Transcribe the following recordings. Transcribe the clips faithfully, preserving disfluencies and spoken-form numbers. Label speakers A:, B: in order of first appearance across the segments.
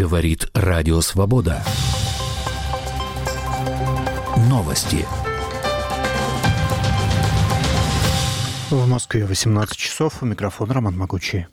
A: Говорит Радио Свобода. Новости.
B: В Москве восемнадцать часов. У микрофона Роман Могучий.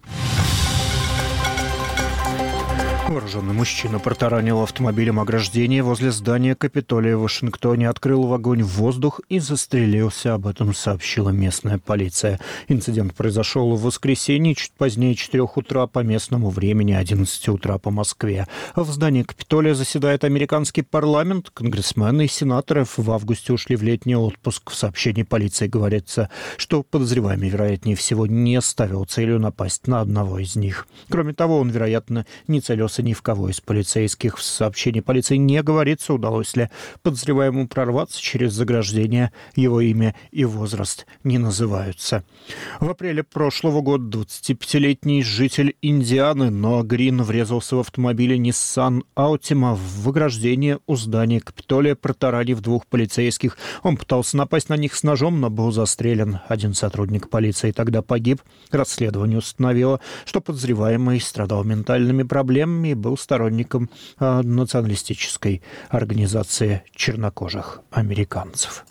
B: Вооруженный мужчина протаранил автомобилем ограждение возле здания Капитолия в Вашингтоне, открыл в огонь в воздух и застрелился. Об этом сообщила местная полиция. Инцидент произошел в воскресенье, чуть позднее четырех утра по местному времени, одиннадцати утра по Москве. В здании Капитолия заседает американский парламент. Конгрессмены и сенаторы в августе ушли в летний отпуск. В сообщении полиции говорится, что подозреваемый, вероятнее всего, не ставил целью напасть на одного из них. Кроме того, он, вероятно, не целился ни в кого из полицейских. В сообщении полиции не говорится, удалось ли подозреваемому прорваться через заграждение. Его имя и возраст не называются. В апреле прошлого года двадцатипятилетний житель Индианы Ноа Грин врезался в автомобиле Nissan Altima в ограждение у здания Капитолия, протаранив двух полицейских. Он пытался напасть на них с ножом, но был застрелен. Один сотрудник полиции тогда погиб. Расследование установило, что подозреваемый страдал ментальными проблемами и был сторонником э, националистической организации чернокожих американцев.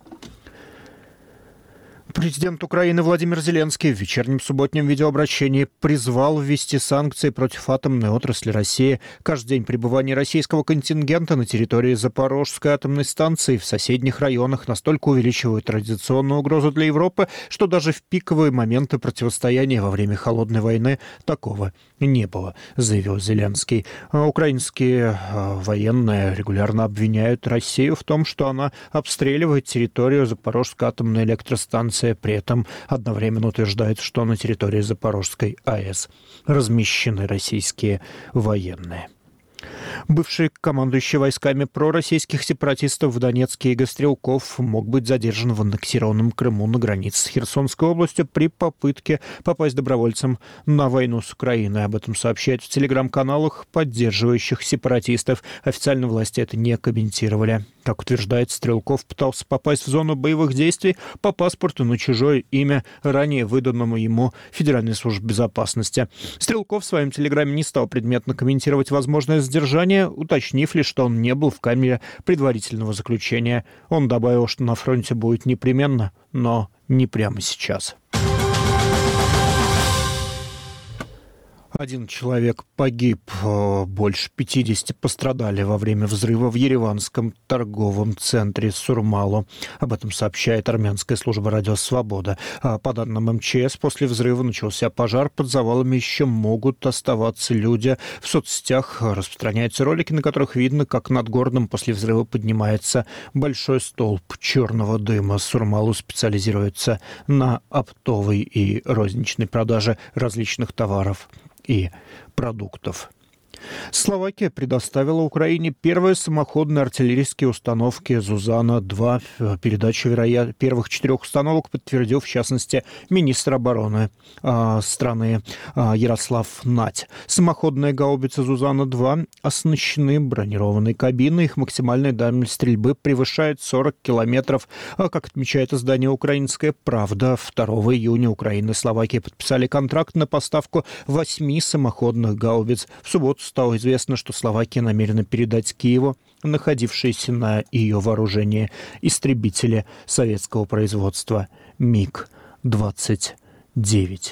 B: Президент Украины Владимир Зеленский в вечернем субботнем видеообращении призвал ввести санкции против атомной отрасли России. Каждый день пребывания российского контингента на территории Запорожской атомной станции в соседних районах настолько увеличивает традиционную угрозу для Европы, что даже в пиковые моменты противостояния во время Холодной войны такого не было, заявил Зеленский. Украинские военные регулярно обвиняют Россию в том, что она обстреливает территорию Запорожской атомной электростанции. При этом одновременно утверждает, что на территории Запорожской АЭС размещены российские военные. Бывший командующий войсками пророссийских сепаратистов в Донецке Игорь Стрелков мог быть задержан в аннексированном Крыму на границе с Херсонской областью при попытке попасть добровольцем на войну с Украиной. Об этом сообщают в телеграм-каналах, поддерживающих сепаратистов. Официально власти это не комментировали. Как утверждает Стрелков, пытался попасть в зону боевых действий по паспорту на чужое имя, ранее выданному ему Федеральной службе безопасности. Стрелков в своем телеграме не стал предметно комментировать возможное задержание, уточнив лишь, что он не был в камере предварительного заключения. Он добавил, что на фронте будет непременно, но не прямо сейчас. Один человек погиб, больше пятидесяти пострадали во время взрыва в ереванском торговом центре Сурмалу. Об этом сообщает армянская служба «Радио Свобода». По данным эм че эс, после взрыва начался пожар. Под завалами еще могут оставаться люди. В соцсетях распространяются ролики, на которых видно, как над городом после взрыва поднимается большой столб черного дыма. Сурмалу специализируется на оптовой и розничной продаже различных товаров и продуктов. Словакия предоставила Украине первые самоходные артиллерийские установки «Зузана-два». Передачу вероят... первых четырех установок подтвердил, в частности, министр обороны э, страны э, Ярослав Нать. Самоходные гаубицы «Зузана-два» оснащены бронированной кабиной. Их максимальная дальность стрельбы превышает сорок километров. А, как отмечает издание «Украинская правда», второго июня Украина и Словакия подписали контракт на поставку восьми самоходных гаубиц. В субботу стало известно, что Словакия намерена передать Киеву находившиеся на ее вооружении истребители советского производства миг двадцать девять.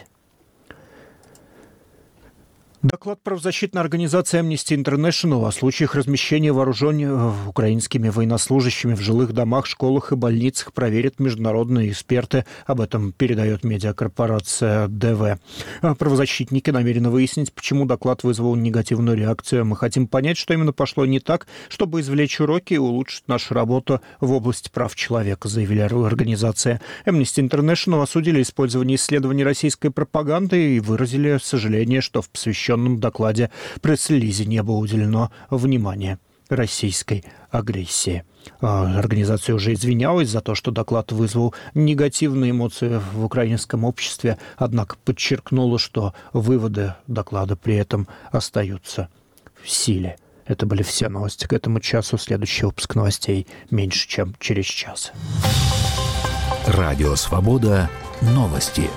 B: Доклад правозащитной организации Amnesty International о случаях размещения вооружений украинскими военнослужащими в жилых домах, школах и больницах проверят международные эксперты. Об этом передает медиакорпорация дэ вэ. Правозащитники намерены выяснить, почему доклад вызвал негативную реакцию. Мы хотим понять, что именно пошло не так, чтобы извлечь уроки и улучшить нашу работу в области прав человека, заявили организация. Amnesty International осудили использование исследований российской пропаганды и выразили сожаление, что в посвященном В докладе пресс-релизе не было уделено внимания российской агрессии. Организация уже извинялась за то, что доклад вызвал негативные эмоции в украинском обществе, однако подчеркнула, что выводы доклада при этом остаются в силе. Это были все новости к этому часу. Следующий выпуск новостей меньше, чем через час.
A: Радио Свобода. Новости.